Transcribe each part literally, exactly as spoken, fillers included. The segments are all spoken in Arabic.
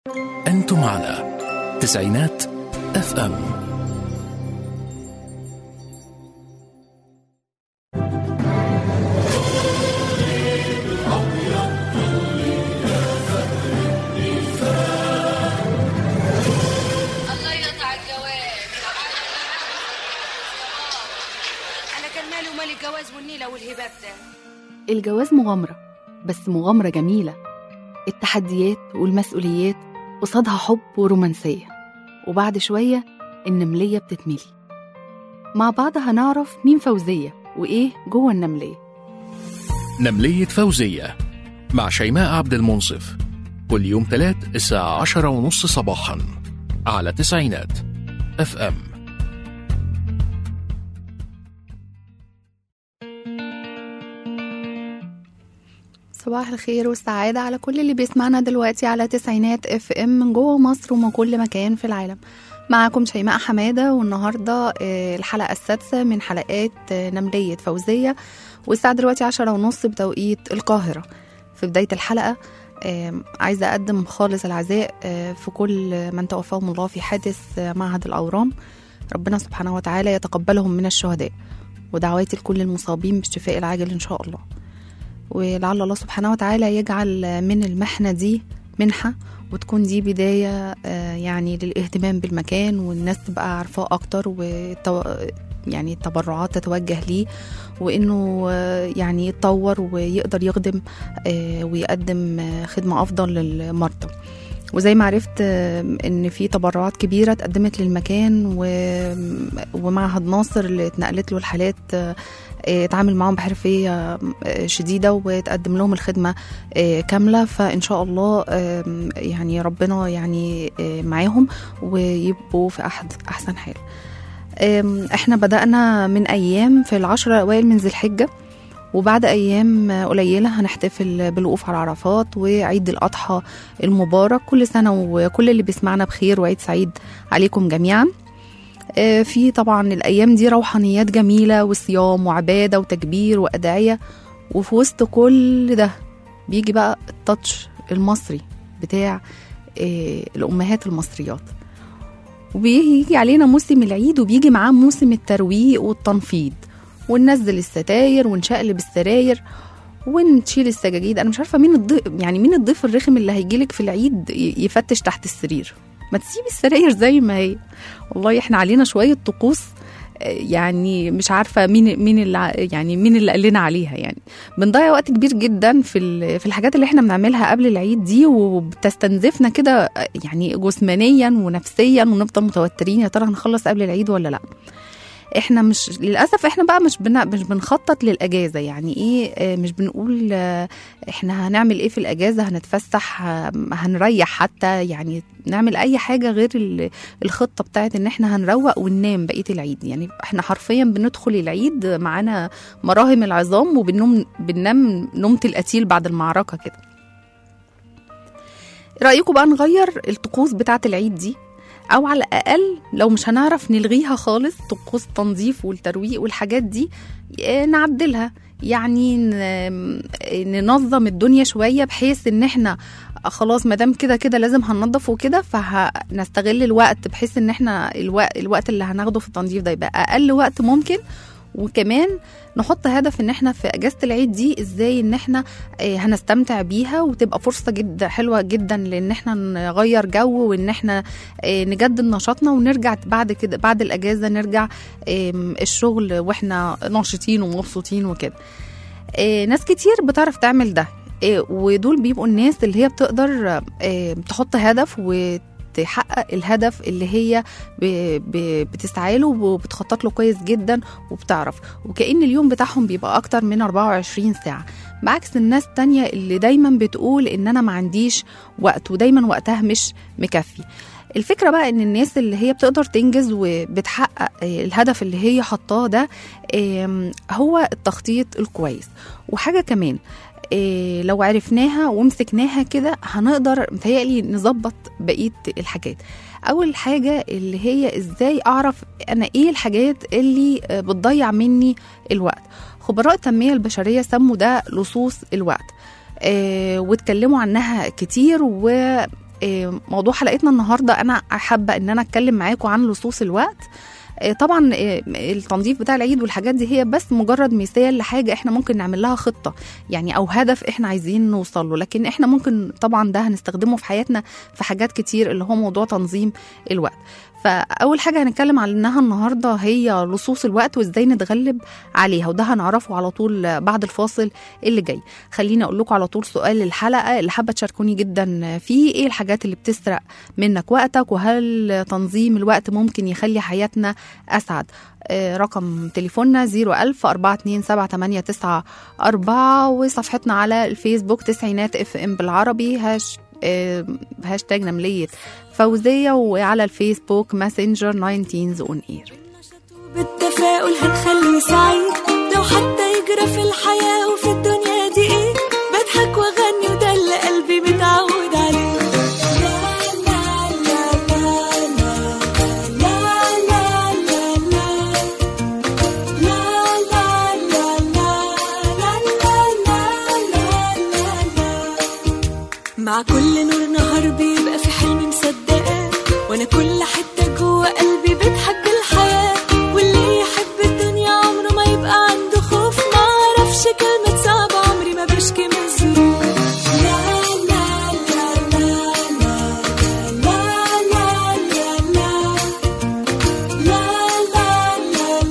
أنتم على تسعينات اف ام. الجواز والنيلة والهباب ده. الجواز مغامرة، بس مغامرة جميلة. التحديات والمسؤوليات قصادها حب ورومانسية، وبعد شوية النملية بتتملي. مع بعض هنعرف مين فوزية وإيه جوه النملية. نملية فوزية مع شيماء عبد المنصف، كل يوم ثلاث الساعة عشرة ونص صباحا على تسعينات اف ام. صباح الخير والسعادة على كل اللي بيسمعنا دلوقتي على تسعينات اف ام من جوه مصر ومن كل مكان في العالم. معاكم شيماء حمادة، والنهاردة الحلقة السادسة من حلقات نملية فوزية، والساعة دلوقتي عشرة ونص بتوقيت القاهرة. في بداية الحلقة عايزة أقدم خالص العزاء في كل من توفاهم الله في حادث معهد الأورام. ربنا سبحانه وتعالى يتقبلهم من الشهداء، ودعواتي لكل المصابين بالشفاء العاجل إن شاء الله. ولعل الله سبحانه وتعالى يجعل من المحنة دي منحة، وتكون دي بداية يعني للاهتمام بالمكان، والناس تبقى عارفاه أكتر، وتو يعني التبرعات تتوجه ليه، وإنه يعني يتطور ويقدر يخدم ويقدم خدمة أفضل للمرضى. وزي ما عرفت إن في تبرعات كبيرة اتقدمت للمكان، ومعهد ناصر اللي اتنقلت له الحالات اتعامل معهم بحرفية شديدة وتقدم لهم الخدمة كاملة. فإن شاء الله يعني ربنا يعني معاهم ويبقوا في أحسن حال. احنا بدأنا من أيام في العشرة الأوائل من ذي الحجة، وبعد أيام قليلة هنحتفل بالوقوف على عرفات وعيد الأضحى المبارك. كل سنة وكل اللي بيسمعنا بخير وعيد سعيد عليكم جميعا. في طبعا الأيام دي روحانيات جميلة وصيام وعبادة وتكبير وأدعية، وفي وسط كل ده بيجي بقى التاتش المصري بتاع الأمهات المصريات، وبيجي علينا موسم العيد، وبيجي معاه موسم الترويق والتنفيض، وننزل الستاير ونشقلب السراير ونشيل السجاجيد. أنا مش عارفة مين الضيف، يعني مين الضيف الرخم اللي هيجيلك في العيد يفتش تحت السرير؟ ما تسيب السراير زي ما هي. والله احنا علينا شوية طقوس، يعني مش عارفة مين مين اللي يعني مين اللي قال لنا عليها. يعني بنضيع وقت كبير جدا في في الحاجات اللي احنا بنعملها قبل العيد دي، وبتستنزفنا كده يعني جسمانيا ونفسيا، ونفضل متوترين يا ترى هنخلص قبل العيد ولا لا. احنا مش للاسف احنا بقى مش بن... مش بنخطط للاجازه. يعني ايه؟ مش بنقول احنا هنعمل ايه في الاجازه، هنتفسح، هنريح، حتى يعني نعمل اي حاجه غير الخطه بتاعت ان احنا هنروق وننام بقيه العيد. يعني احنا حرفيا بندخل العيد معانا مراهم العظام، وبننام بننام نومه القتيل بعد المعركه كده. رايكم بقى نغير الطقوس بتاعت العيد دي، أو على الأقل لو مش هنعرف نلغيها خالص، طقوس التنظيف والترويق والحاجات دي نعدلها. يعني ننظم الدنيا شوية، بحيث إن إحنا خلاص مدام كده كده لازم هننظف وكده، فهنستغل الوقت بحيث إن إحنا الوقت, الوقت اللي هناخده في التنظيف ده يبقى أقل وقت ممكن. وكمان نحط هدف ان احنا في اجازة العيد دي ازاي ان احنا هنستمتع بيها، وتبقى فرصة جدا حلوة جدا لان احنا نغير جو، وان احنا نجدد نشاطنا، ونرجع بعد كده بعد الاجازة نرجع الشغل واحنا ناشطين ومبسوطين وكده. ناس كتير بتعرف تعمل ده، ودول بيبقوا الناس اللي هي بتقدر تحط هدف و تحقق الهدف اللي هي بتسعى له وبتخطط له كويس جدا وبتعرف، وكأن اليوم بتاعهم بيبقى أكتر من أربعة وعشرين ساعة، بعكس الناس التانية اللي دايما بتقول إن أنا ما عنديش وقت، ودايما وقتها مش مكفي. الفكرة بقى إن الناس اللي هي بتقدر تنجز وبتحقق الهدف اللي هي حطاه ده هو التخطيط الكويس. وحاجة كمان إيه، لو عرفناها ومسكناها كده هنقدر متهيألي نظبط بقية الحاجات. أول حاجة اللي هي إزاي أعرف أنا إيه الحاجات اللي بتضيع مني الوقت. خبراء التنمية البشرية سموا ده لصوص الوقت، إيه، واتكلموا عنها كتير، و موضوع حلقتنا النهاردة أنا حابة أن أنا أتكلم معاكم عن لصوص الوقت. طبعا التنظيف بتاع العيد والحاجات دي هي بس مجرد مثال لحاجة احنا ممكن نعمل لها خطة يعني او هدف احنا عايزين نوصل له، لكن احنا ممكن طبعا ده هنستخدمه في حياتنا في حاجات كتير اللي هو موضوع تنظيم الوقت. فأول حاجة هنتكلم عنها النهاردة هي لصوص الوقت وإزاي نتغلب عليها، وده هنعرفه على طول بعد الفاصل اللي جاي. خليني أقول لكم على طول سؤال الحلقة اللي حابة تشاركوني جدا فيه: إيه الحاجات اللي بتسرق منك وقتك، وهل تنظيم الوقت ممكن يخلي حياتنا أسعد؟ آه رقم تليفوننا زيرو ألف أربعة اتنين سبعة تمانية تسعة أربعة، وصفحتنا على الفيسبوك تسعينات اف ام بالعربي، هاش آه هاشتاج نملية فوزية، وعلى الفيسبوك ماسنجر ناينتينز اون اير. بالتفاؤل هنخليه سعيد لو حتى يجرى في الحياة وفي الدنيا دي ايه، بضحك واغني وده اللي قلبي متعود عليه. مع كل نور نهار بيبقى في حلم مصدقاه، وانا كل حتة جوه قلبي بتحب الحياة، واللي يحب الدنيا عمره ما يبقى عنده خوف، ما عرفش كلمة صعبة عمري ما بشكي من الظروف. لا لا لا لا لا لا لا لا لا لا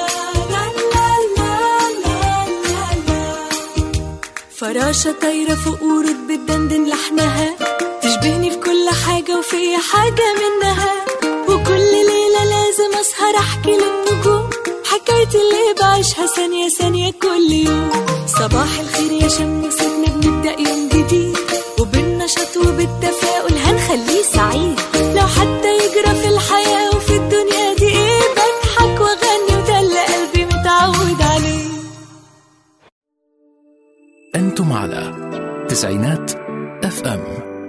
لا لا. فراشة طايرة فوق ورود بتدندن لحنها، تشبهني في كل حاجة وفي حاجة منها، وكل ليلة لازم أسهر أحكي للنجوم حكايتي اللي بعيشها ثانية ثانية كل يوم. صباح الخير يا شم سيبنا بنبدأ يوم جديد، وبالنشاط وبالتفاؤل هنخليه سعيد، لو حتى يجرى في الحياة وفي الدنيا دي ايه، بضحك واغني وده اللي قلبي متعود عليه. أنتم على تسعينات اف ام.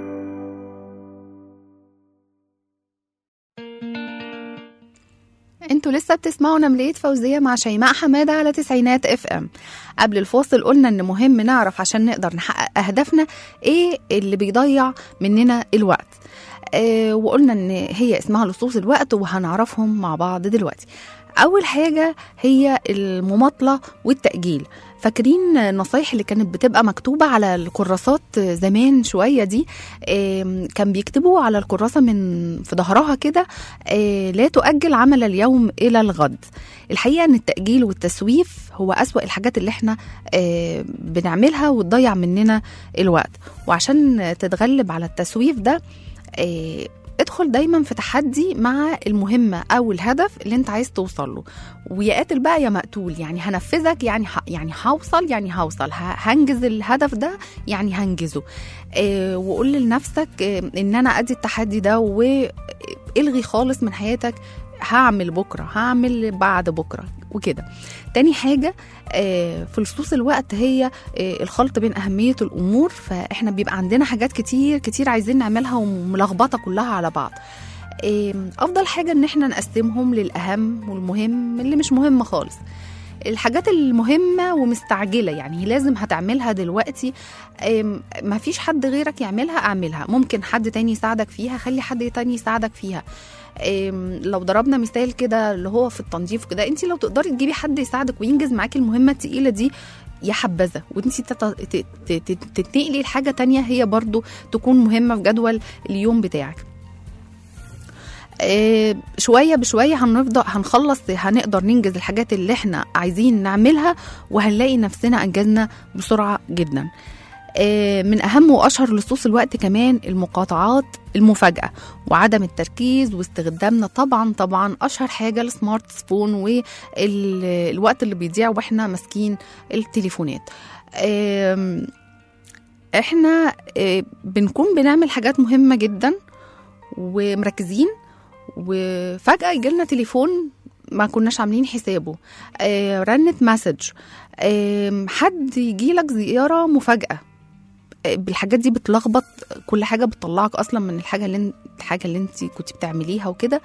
انتوا لسه بتسمعوا نملية فوزية مع شيماء حمادة على تسعينات اف ام. قبل الفاصل قلنا ان مهم نعرف عشان نقدر نحقق اهدافنا ايه اللي بيضيع مننا الوقت، اه وقلنا ان هي اسمها لصوص الوقت وهنعرفهم مع بعض دلوقتي. اول حاجة هي المماطلة والتأجيل. فاكرين النصايح اللي كانت بتبقى مكتوبة على الكراسات زمان شوية دي؟ كان بيكتبوا على الكراسة من في ظهرها كده: لا تؤجل عمل اليوم إلى الغد. الحقيقة ان التأجيل والتسويف هو أسوأ الحاجات اللي احنا بنعملها وتضيع مننا الوقت. وعشان تتغلب على التسويف ده ادخل دايما في تحدي مع المهمة أو الهدف اللي انت عايز توصل له، ويا قاتل بقى يا مقتول، يعني هنفذك يعني ح... يعني هوصل يعني هوصل هنجز الهدف ده يعني هنجزه. اه وقول لنفسك اه ان انا ادي التحدي ده، والغي خالص من حياتك هعمل بكرة هعمل بعد بكرة وكده. تاني حاجة في لصوص الوقت هي الخلط بين أهمية الأمور. فإحنا بيبقى عندنا حاجات كتير كتير عايزين نعملها وملخبطة كلها على بعض. أفضل حاجة إن إحنا نقسمهم للأهم والمهم اللي مش مهم خالص. الحاجات المهمة ومستعجلة يعني لازم هتعملها دلوقتي، ما فيش حد غيرك يعملها اعملها، ممكن حد تاني يساعدك فيها خلي حد تاني يساعدك فيها. لو ضربنا مثال كده اللي هو في التنظيف كده، انت لو تقدري تجيبي حد يساعدك وينجز معاكي المهمة التقيلة دي يا حبذا، وانت تتنقلي لحاجة تانية هي برضو تكون مهمة في جدول اليوم بتاعك. آه شوية بشوية هنفضل هنخلص هنقدر ننجز الحاجات اللي احنا عايزين نعملها، وهنلاقي نفسنا انجزنا بسرعة جدا. آه من اهم واشهر لصوص الوقت كمان المقاطعات المفاجئة وعدم التركيز واستخدامنا طبعا طبعا اشهر حاجة السمارت فون والوقت اللي بيضيع واحنا ماسكين التليفونات. آه احنا آه بنكون بنعمل حاجات مهمة جدا ومركزين، وفجأة يجيلنا تليفون ما كناش عاملين حسابه، آه رنت مسج، آه حد يجيلك زيارة مفاجأة. آه بالحاجات دي بتلخبط كل حاجة، بتطلعك أصلا من الحاجة اللي الحاجة اللي انت كنت بتعمليها وكده.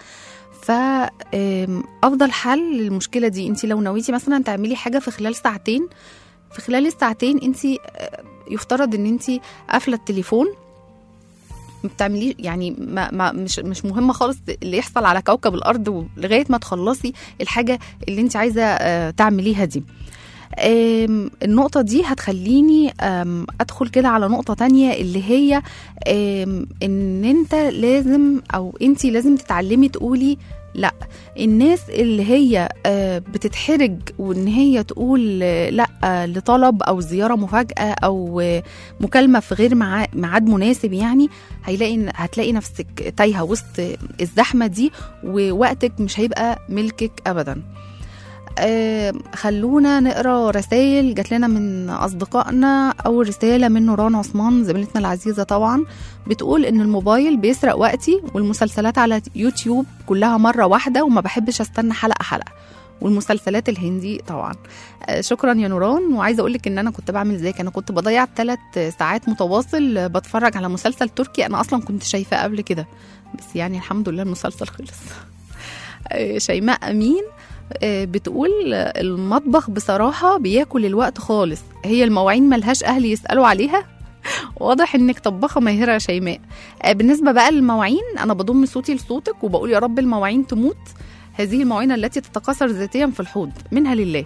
فأفضل حل للمشكلة دي، انت لو نويتي مثلا تعملي حاجة في خلال ساعتين، في خلال الساعتين انت يفترض ان انت قافلة التليفون ما بتعمليش يعني ما ما مش مش مهمه خالص اللي يحصل على كوكب الارض لغايه ما تخلصي الحاجه اللي انت عايزه تعمليها دي. النقطة دي هتخليني أدخل كده على نقطة تانية اللي هي إن أنت لازم أو أنتي لازم تتعلمي تقولي لا. الناس اللي هي بتتحرج وإن هي تقول لا لطلب أو زيارة مفاجأة أو مكالمة في غير ميعاد مناسب، يعني هيلاقي هتلاقي نفسك تايهة وسط الزحمة دي ووقتك مش هيبقى ملكك أبداً. آه خلونا نقرا رسائل جات لنا من اصدقائنا. اول رساله من نوران عثمان زميلتنا العزيزه طبعا، بتقول ان الموبايل بيسرق وقتي والمسلسلات على يوتيوب كلها مره واحده وما بحبش استنى حلقه حلقه، والمسلسلات الهندي طبعا. آه شكرا يا نوران. وعايزه اقول لك ان انا كنت بعمل زيك، انا كنت بضيع ثلاث ساعات متواصل بتفرج على مسلسل تركي انا اصلا كنت شايفاه قبل كده، بس يعني الحمد لله المسلسل خلص. آه شيماء امين بتقول المطبخ بصراحة بياكل الوقت خالص، هي المواعين ملهاش أهل يسألوا عليها. واضح انك طباخة ماهرة يا شيماء. بالنسبة بقى للمواعين أنا بضم صوتي لصوتك وبقول يا رب المواعين تموت، هذه المواعين التي تتكاثر ذاتيا في الحوض منها لله.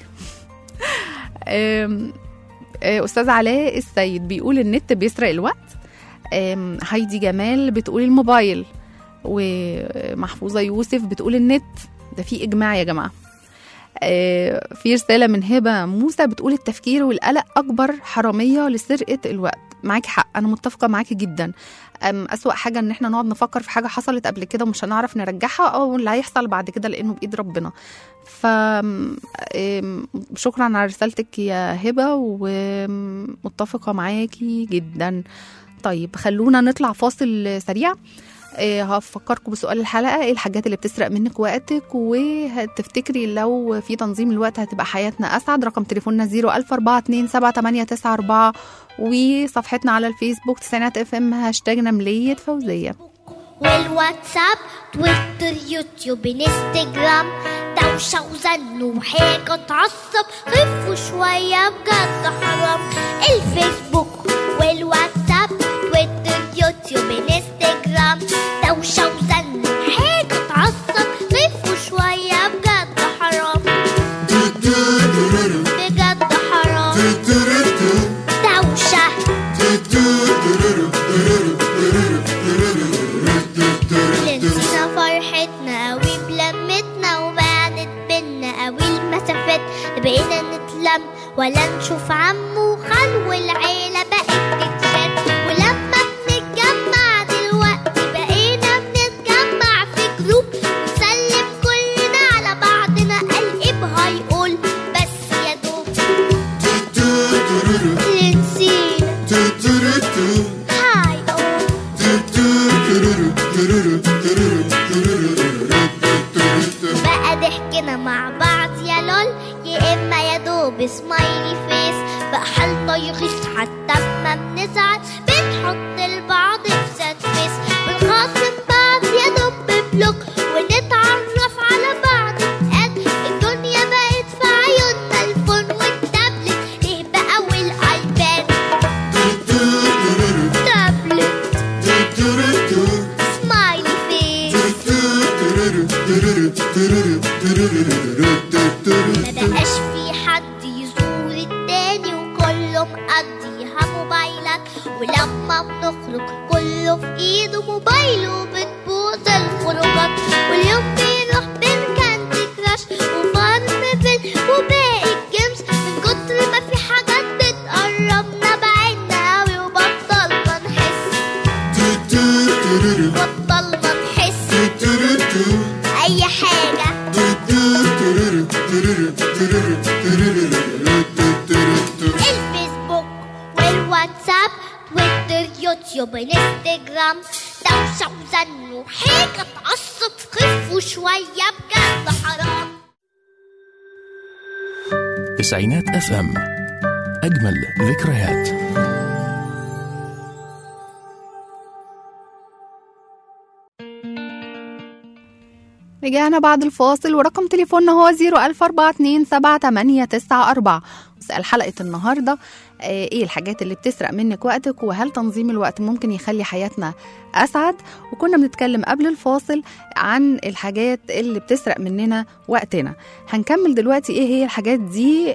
أستاذ علاء السيد بيقول النت بيسرق الوقت. هايدي جمال بتقول الموبايل، ومحفوظة يوسف بتقول النت. ده في إجماع يا جماعة. آه في رسالة من هبة موسى بتقول التفكير والقلق أكبر حرامية لسرقة الوقت. معاكي حق، أنا متفقة معاكي جدا. أسوأ حاجة إن احنا نقعد نفكر في حاجة حصلت قبل كده ومش هنعرف نرجعها أو اللي هيحصل بعد كده لأنه بإيد ربنا. فشكرا على رسالتك يا هبة ومتفقة معاكي جدا. طيب خلونا نطلع فاصل سريع. هفكركم بسؤال الحلقة، ايه الحاجات اللي بتسرق منك وقتك وهتفتكري لو في تنظيم الوقت هتبقى حياتنا أسعد. رقم تليفوننا زيرو ألف أربعة اتنين سبعة تمانية تسعة أربعة، وصفحتنا على الفيسبوك تسعينات اف ام هاشتاج نملية فوزية. والواتساب تويتر يوتيوب انستجرام دوشة وزن وحاجة تعصب، خفوا شوية بجد حرام. الفيسبوك والواتساب تويتر يوتيوب انستجرام دوشة وزن وحاجة تعصب، خفوا شوية بجد حرام بجد حرام. دوشة نسينا فرحتنا قوي بلمتنا وبعدت بينا قوي المسافات، بقينا نتلم ولا نشوف عمو وخال والعيلة بقت تتشال. ولما بنتجمع دلوقتي بقينا بنتجمع في جروب ونسلم كلنا على بعضنا، قلب هيقول بس يا دوب اللي نسينا هيقول. بقى ضحكنا مع بعض يا لول يا اما يا دوب سمايلي فيس، بقى حالنا يغيظ حتى ما بنزعل بنحط البعض في سات فيس، بنخاصم بعض يا دوب ببلوك ونتعرف على بعض قد الدنيا بقت في عيوننا الفون والتابلت، ليه بقى والايباد تابلت سمايلي فيس. ما بقاش في حد يزور التاني وكله مقضيها موبايلات، ولما بنخرج كله في ايده موبايله بتبوظ الخروجات، واليوم بيروح بين كاندي كراش وفارمفيل وباقي الجيمز من كتر ما في حاجات بتقربنا بعدنا قوي وبطلنا نحس بطلنا نحس اي حاجة. الفيسبوك والواتساب تويتر يوتيوب انستجرام دوشة وزن وحاجة تعصب، خفوا شوية بجد حرام. تسعينات اف ام أجمل ذكريات. رجعنا بعد الفاصل ورقم تليفوننا هو زيرو ألف أربعة اتنين سبعة تمانية تسعة أربعة، سؤال حلقة النهاردة ايه الحاجات اللي بتسرق منك وقتك، وهل تنظيم الوقت ممكن يخلي حياتنا أسعد؟ وكنا بنتكلم قبل الفاصل عن الحاجات اللي بتسرق مننا وقتنا. هنكمل دلوقتي ايه هي الحاجات دي.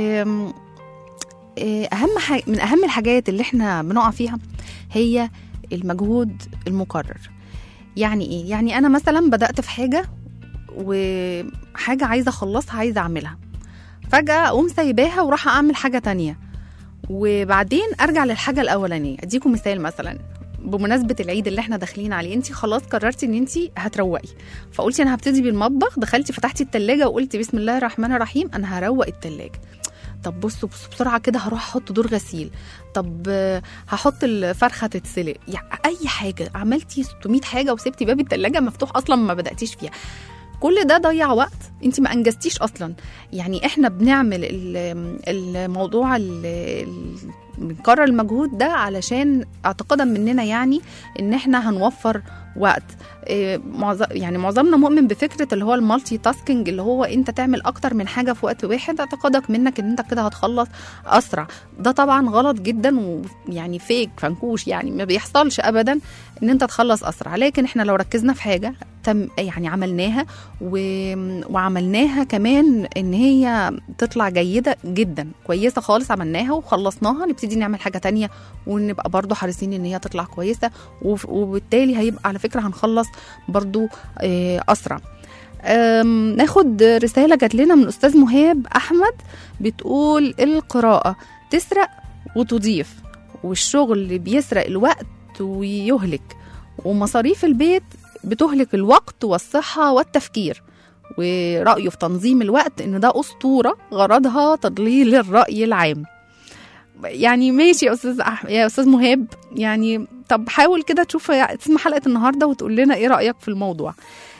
أهم حاجة من أهم الحاجات اللي احنا بنقع فيها هي المجهود المكرر. يعني ايه؟ يعني أنا مثلا بدأت في حاجة وحاجة عايزة أخلصها، عايزة أعملها، فجأة أقوم سايباها وراح أعمل حاجة تانية، وبعدين أرجع للحاجة الأولانية. أديكم مثال، مثلا بمناسبة العيد اللي احنا داخلين عليه، انتي خلاص قررتي ان انتي هتروقي، فقلتي أنا هبتدي بالمطبخ، دخلتي فتحتي التلاجة وقلتي بسم الله الرحمن الرحيم أنا هروق التلاجة. طب بصوا بصوا بسرعة كده هروح أحط دور غسيل، طب هحط الفرخة تتسلق، يعني أي حاجة. عملتي ستمية حاجة وسبتي باب التلاجة مفتوح أصلا ما بدأتيش فيها. كل ده ضيع وقت، انت ما انجزتيش اصلا. يعني احنا بنعمل الموضوع بنكرر المجهود ده علشان اعتقادا مننا يعني ان احنا هنوفر وقت. يعني معظمنا مؤمن بفكره اللي هو المالتي تاسكينج، اللي هو انت تعمل اكتر من حاجه في وقت واحد، اعتقادك منك ان انت كده هتخلص اسرع. ده طبعا غلط جدا، ويعني فيك فنكوش، يعني ما بيحصلش ابدا ان انت تخلص اسرع. لكن احنا لو ركزنا في حاجه تم يعني عملناها و... وعملناها كمان ان هي تطلع جيده جدا، كويسه خالص، عملناها وخلصناها، نبتدي نعمل حاجه تانية ونبقى برضو حريصين ان هي تطلع كويسه، وبالتالي هيبقى على فكره هنخلص برضو اسرع. ناخد رساله جات لنا من استاذ مهاب احمد، بتقول القراءه تسرق وتضيف، والشغل بيسرق الوقت ويهلك، ومصاريف البيت بتهلك الوقت والصحه والتفكير. ورأيه في تنظيم الوقت ان ده اسطوره غرضها تضليل الرأي العام. يعني ماشي يا استاذ أح... يا استاذ مهاب، يعني طب حاول كده تشوف تسمع حلقه النهارده وتقول لنا ايه رايك في الموضوع.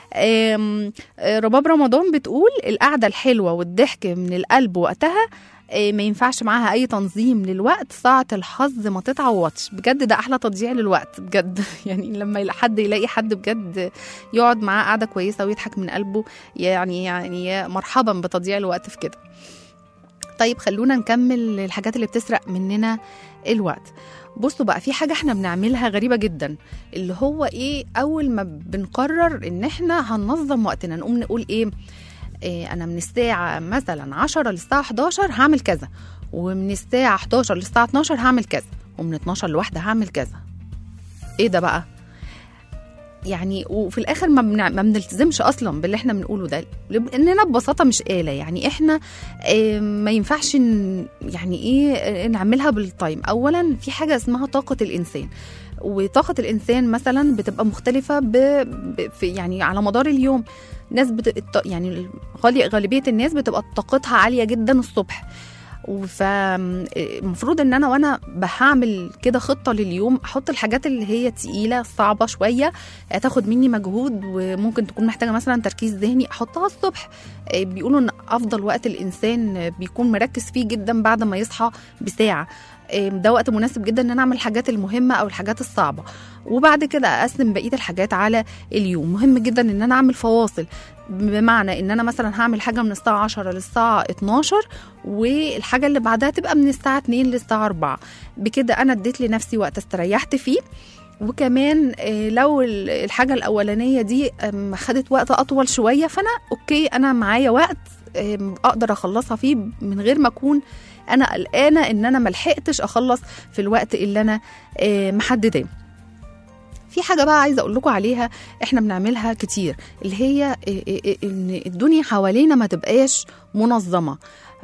رباب رمضان بتقول القعده الحلوه والضحك من القلب وقتها ما ينفعش معاها اي تنظيم للوقت، ساعه الحظ ما تتعوضش. بجد ده احلى تضييع للوقت بجد. يعني لما حد يلاقي حد بجد يقعد معاه قعده كويسه ويضحك من قلبه، يعني يعني مرحبا بتضييع الوقت في كده. طيب خلونا نكمل الحاجات اللي بتسرق مننا الوقت. بصوا بقى، في حاجة احنا بنعملها غريبة جدا، اللي هو ايه؟ اول ما بنقرر ان احنا هننظم وقتنا نقوم نقول ايه, إيه انا من الساعة مثلا عشرة للساعة حداشر هعمل كذا، ومن الساعة حداشر للساعة اتناشر هعمل كذا، ومن اتناشر لواحدة هعمل كذا. ايه ده بقى؟ يعني وفي الاخر ما, بنع... ما بنلتزمش اصلا باللي احنا بنقوله ده، لاننا ببساطه مش آلة. يعني احنا اه ما ينفعش ن... يعني ايه نعملها بالتايم. اولا في حاجه اسمها طاقه الانسان، وطاقه الانسان مثلا بتبقى مختلفه ب... ب... في يعني على مدار اليوم. ناس بت... يعني غالبيه الناس بتبقى طاقتها عاليه جدا الصبح، فالمفروض ان انا وانا هعمل كده خطه لليوم احط الحاجات اللي هي تقيله صعبه شويه هتاخد مني مجهود وممكن تكون محتاجه مثلا تركيز ذهني، احطها الصبح. بيقولوا ان افضل وقت الانسان بيكون مركز فيه جدا بعد ما يصحى بساعه، ده وقت مناسب جدا ان انا اعمل الحاجات المهمه او الحاجات الصعبه، وبعد كده اقسم بقيه الحاجات على اليوم. مهم جدا ان انا اعمل فواصل، بمعنى ان انا مثلا هعمل حاجه من الساعه عشرة للساعه اتناشر، والحاجه اللي بعدها تبقى من الساعه اتنين للساعه اربعة. بكده انا اديت لنفسي وقت استريحت فيه. وكمان لو الحاجه الاولانيه دي خدت وقت اطول شويه، فانا اوكي انا معايا وقت اقدر اخلصها فيه من غير ما اكون انا قلقانه ان انا ملحقتش اخلص في الوقت اللي انا محدداه. في حاجه بقى عايزه اقول لكم عليها احنا بنعملها كتير، اللي هي ان الدنيا حوالينا ما تبقاش منظمه.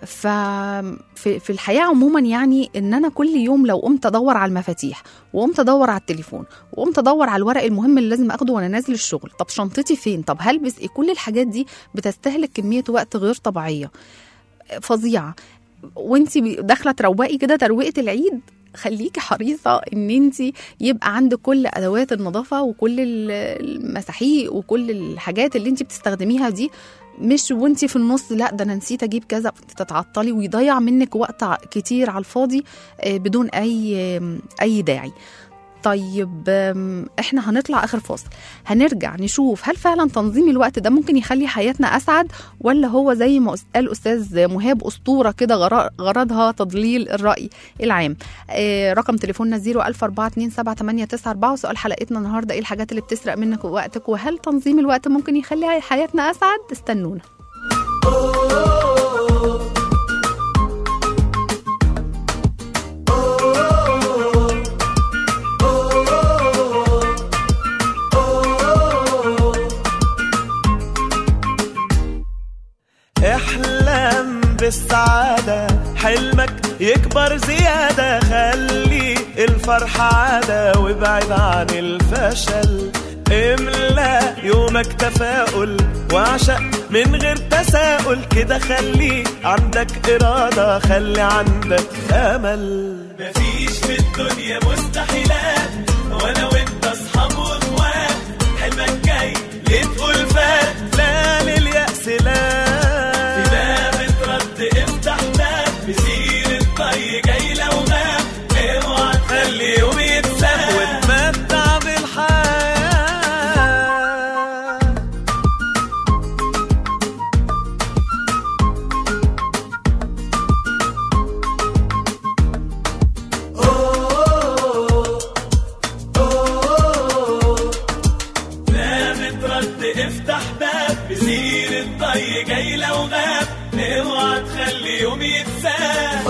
ففي في الحياه عموما، يعني ان انا كل يوم لو قمت ادور على المفاتيح وقمت ادور على التليفون وقمت ادور على الورق المهم اللي لازم اخده وانا نازل الشغل، طب شنطتي فين، طب هلبس ايه، كل الحاجات دي بتستهلك كميه وقت غير طبيعيه فظيعه. وانتي داخله تروقي كده ترويقه العيد، خليكي حريصه ان انتي يبقى عندك كل ادوات النظافه وكل المساحيق وكل الحاجات اللي انتي بتستخدميها دي، مش وانتي في النص لا ده انا نسيت اجيب كذا تتعطلي ويضيع منك وقت كتير على الفاضي بدون اي اي داعي. طيب احنا هنطلع اخر فاصل، هنرجع نشوف هل فعلا تنظيم الوقت ده ممكن يخلي حياتنا اسعد، ولا هو زي ما قال استاذ مهاب اسطوره كده غرضها تضليل الراي العام. اه رقم تليفوننا صفر ألف أربعة اتنين سبعة تمانية تسعة أربعة، وسؤال حلقتنا النهارده ايه الحاجات اللي بتسرق منك وقتك، وهل تنظيم الوقت ممكن يخلي حياتنا اسعد؟ استنونا. احلم بالسعادة، حلمك يكبر زيادة، خلي الفرحة عادة وابعد عن الفشل، املأ يومك تفاؤل واعشق من غير تساؤل، كده خلي عندك إرادة، خلي عندك أمل. مفيش في الدنيا مستحيلات، وانا وانت اصحاب واخوات، حلمك جاي ليه تقول فات، لا لليأس لا، افتح باب بسير الطي جاي لو غاب، اوعى تخلي يوم يتساب وتمتع بالحياة. أوه أوه لا مترد، افتح باب بسير الطي جاي لو غاب، اوعى تخلي يوم يتساب.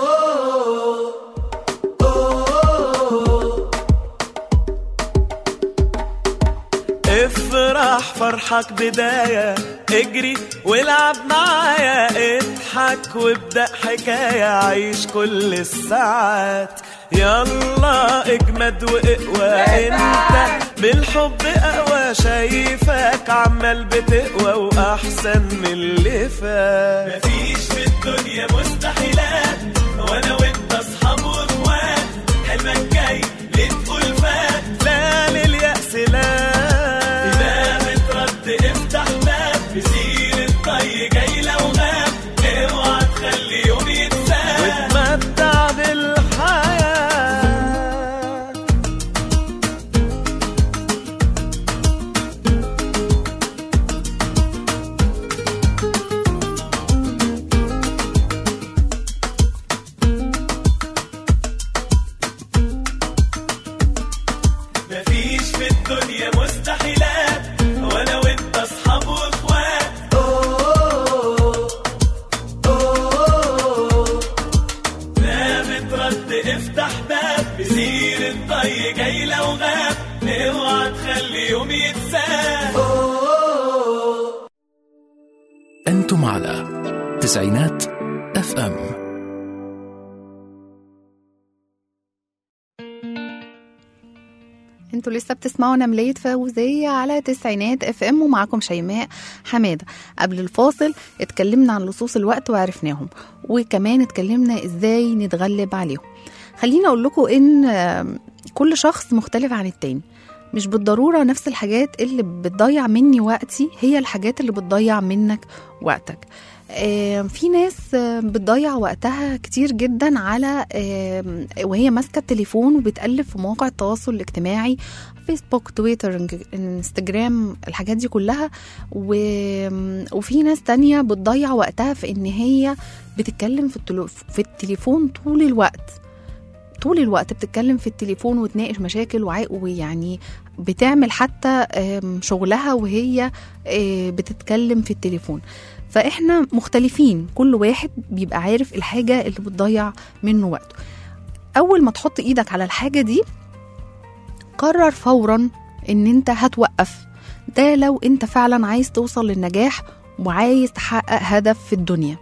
افرح فرحك بداية، اجري والعب معايا، اضحك وابدأ حكاية، عيش كل الساعات، يلا اجمد واقوى، انت بالحب اقوى، شايفك عمال بتقوى واحسن من اللي فات. مفيش في الدنيا مستحيلات، وانا وانت اصحاب واخوات، حلمك جاي ليه تقول فات، لا لليأس لا، إذا مترد افتح باب بسير الطي جاي لو غاب، اوعى تخلي يوم يتساب وتمتع بالحياة. مفيش في الدنيا مستحيلات، وانا وانت اصحاب واخوات. أوه أوه لا مترد افتح باب بسير الطي جاي لو غاب، اوعى تخلي يوم يتساب. أنتم على تسعينات اف ام. انتوا لسه بتسمعوا نملية فوزية على تسعينات اف ام، ومعاكم شيماء حمادة. قبل الفاصل اتكلمنا عن لصوص الوقت وعرفناهم، وكمان اتكلمنا ازاي نتغلب عليهم. خليني اقول لكم ان كل شخص مختلف عن التاني، مش بالضرورة نفس الحاجات اللي بتضيع مني وقتي هي الحاجات اللي بتضيع منك وقتك. في ناس بتضيع وقتها كتير جدا على وهي ماسكة التليفون وبتقلب في مواقع التواصل الاجتماعي، فيسبوك، تويتر، انستجرام، الحاجات دي كلها. وفي ناس تانية بتضيع وقتها في ان هي بتتكلم في التليفون طول الوقت طول الوقت بتتكلم في التليفون وتناقش مشاكل، ويعني بتعمل حتى شغلها وهي بتتكلم في التليفون. فإحنا مختلفين، كل واحد بيبقى عارف الحاجة اللي بتضيع منه وقته. أول ما تحط إيدك على الحاجة دي قرر فورا إن أنت هتوقف. ده لو أنت فعلا عايز توصل للنجاح وعايز تحقق هدف في الدنيا.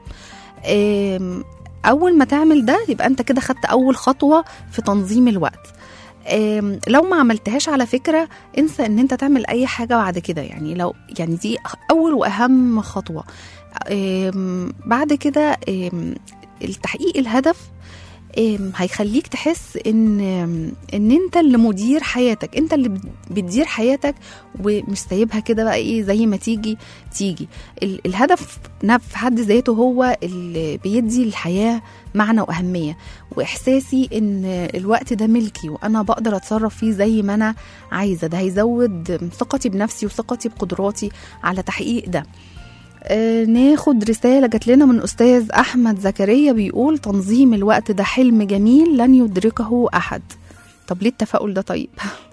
أول ما تعمل ده يبقى أنت كده خدت أول خطوة في تنظيم الوقت. لو ما عملتهاش على فكرة انسى ان انت تعمل اي حاجة بعد كده، يعني لو يعني دي اول واهم خطوة. بعد كده التحقيق الهدف هيخليك تحس ان ان انت اللي مدير حياتك، انت اللي بتدير حياتك ومش سايبها كده بقى ايه زي ما تيجي تيجي. الهدف في حد ذاته هو اللي بيدي الحياة معنى وأهمية، وإحساسي إن الوقت ده ملكي وأنا بقدر أتصرف فيه زي ما أنا عايزة. ده هيزود ثقتي بنفسي وثقتي بقدراتي على تحقيق ده. آه ناخد رسالة جات لنا من أستاذ أحمد زكريا بيقول تنظيم الوقت ده حلم جميل لن يدركه أحد. طب ليه التفاؤل ده طيب؟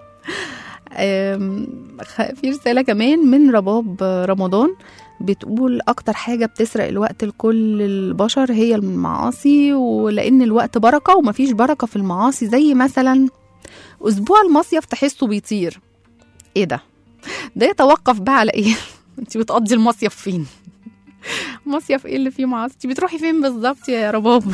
في رسالة كمان من رباب رمضان بتقول أكتر حاجة بتسرق الوقت لكل البشر هي المعاصي، ولأن الوقت بركة ومفيش بركة في المعاصي. زي مثلا أسبوع المصيف تحسه بيطير. إيه ده؟ ده يتوقف بقى على إيه؟ أنت بتقضي المصيف فين؟ مصيف إيه اللي فيه معاصي؟ أنت بتروحي فين بالظبط يا رباب؟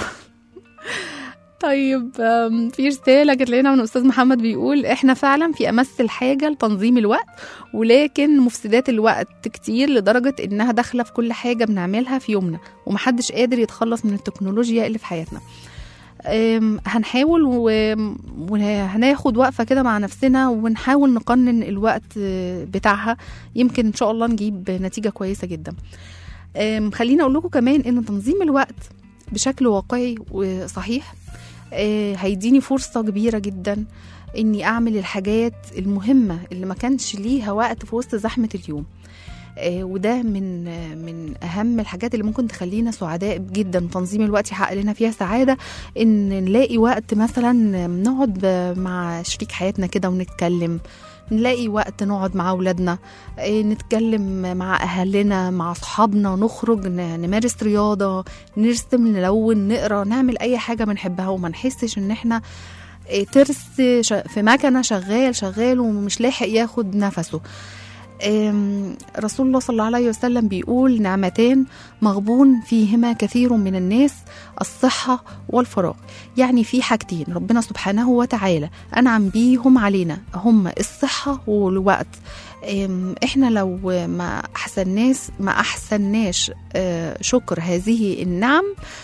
طيب في رسالة جت لنا من أستاذ محمد بيقول إحنا فعلا في أمس الحاجة لتنظيم الوقت، ولكن مفسدات الوقت كتير لدرجة إنها داخلة في كل حاجة بنعملها في يومنا، ومحدش قادر يتخلص من التكنولوجيا اللي في حياتنا. هنحاول وهناخد وقفة كده مع نفسنا ونحاول نقنن الوقت بتاعها، يمكن إن شاء الله نجيب نتيجة كويسة جدا. خلينا أقول لكم كمان إن تنظيم الوقت بشكل واقعي وصحيح هيديني فرصة كبيرة جدا إني أعمل الحاجات المهمة اللي ما كانش ليها وقت في وسط زحمة اليوم. وده من من أهم الحاجات اللي ممكن تخلينا سعداء جدا. تنظيم الوقت يحقق لنا فيها سعادة، إن نلاقي وقت مثلا نقعد مع شريك حياتنا كده ونتكلم، نلاقي وقت نقعد مع أولادنا نتكلم مع أهلنا مع أصحابنا، نخرج نمارس رياضة، نرسم، نلون، نقرأ، نعمل أي حاجة بنحبها وما نحسش إن إحنا ترس في مكنة شغال شغال ومش لاحق ياخد نفسه. رسول الله صلى الله عليه وسلم بيقول نعمتان مغبون فيهما كثير من الناس، الصحة والفراغ. يعني في حاجتين ربنا سبحانه وتعالى أنعم بيهم علينا، هم الصحة والوقت. احنا لو ما أحسناش ما أحسناش شكر هذه النعم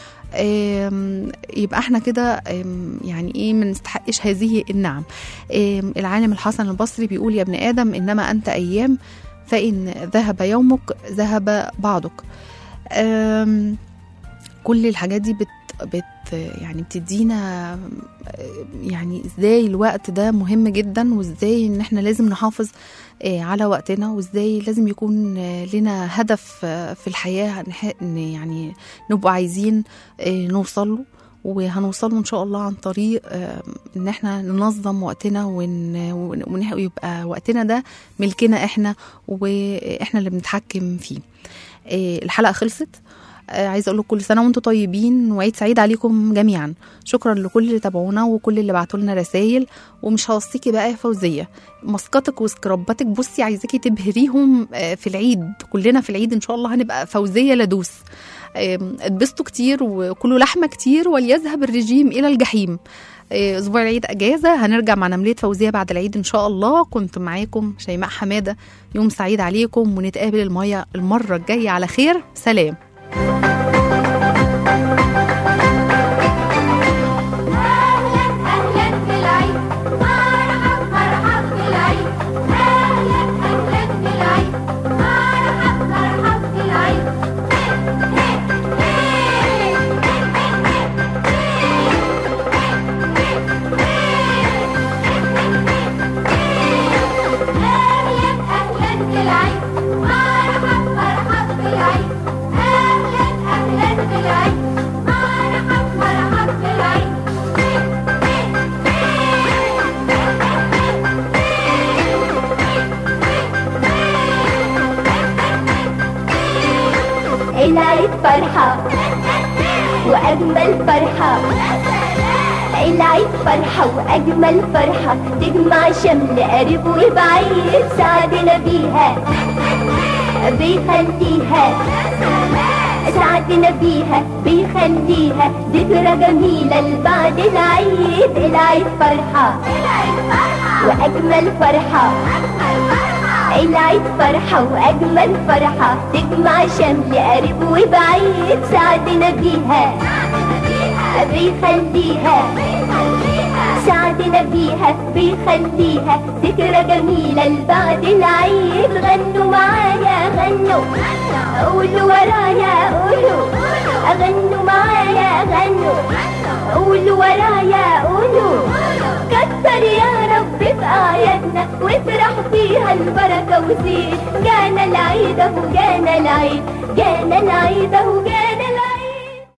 يبقى احنا كده يعني ايه ما نستحقش هذه النعم. العالم الحسن البصري بيقول يا ابن آدم إنما أنت أيام، فإن ذهب يومك ذهب بعضك. كل الحاجات دي بت, بت يعني بتدينا يعني ازاي الوقت ده مهم جدا، وازاي ان احنا لازم نحافظ على وقتنا، وازاي لازم يكون لنا هدف في الحياة يعني نبقى عايزين نوصل له، وهنوصله ان شاء الله عن طريق ان احنا ننظم وقتنا ويبقى وقتنا ده ملكنا احنا واحنا اللي بنتحكم فيه. الحلقة خلصت، عايزه اقول لكم كل سنه وانتم طيبين وعيد سعيد عليكم جميعا. شكرا لكل اللي تابعونا وكل اللي بعتوا لنا رسائل. ومش هوصيكي بقى يا فوزيه ماسكاتك وسكراباتك، بصي عايزاكي تبهريهم في العيد، كلنا في العيد ان شاء الله هنبقى فوزيه لدوس. اتبسطوا كتير وكلوا لحمه كتير وليذهب الرجيم الى الجحيم. اسبوع العيد اجازه، هنرجع مع نمليه فوزيه بعد العيد ان شاء الله. كنت معاكم شيماء حماده، يوم سعيد عليكم، ونتقابل الميه المره الجايه على خير. سلام. العيد فرحة وأجمل فرحة، العيد فرحة وأجمل فرحة، تجمع شمل قريب وبعيد، سعدنا بيها بيخليها سعدنا بيها بيخليها ذكرى جميلة لبعد العيد. العيد فرحة وأجمل فرحة، العيد فرحة وأجمل فرحة، تجمع شمل قريب وبعيد، سعدنا بيها بيخليها سعدنا بيها بيخليها ذكرى جميلة لبعد العيد. غنوا معايا غنوا قولوا ورايا قولوا غنوا معايا غنوا قولوا ورايا قولوا كتر يا رب في أعيادنا وافرح فيها البركة وزيد. جانا العيد اهو جانا العيد جانا العيد اهو جانا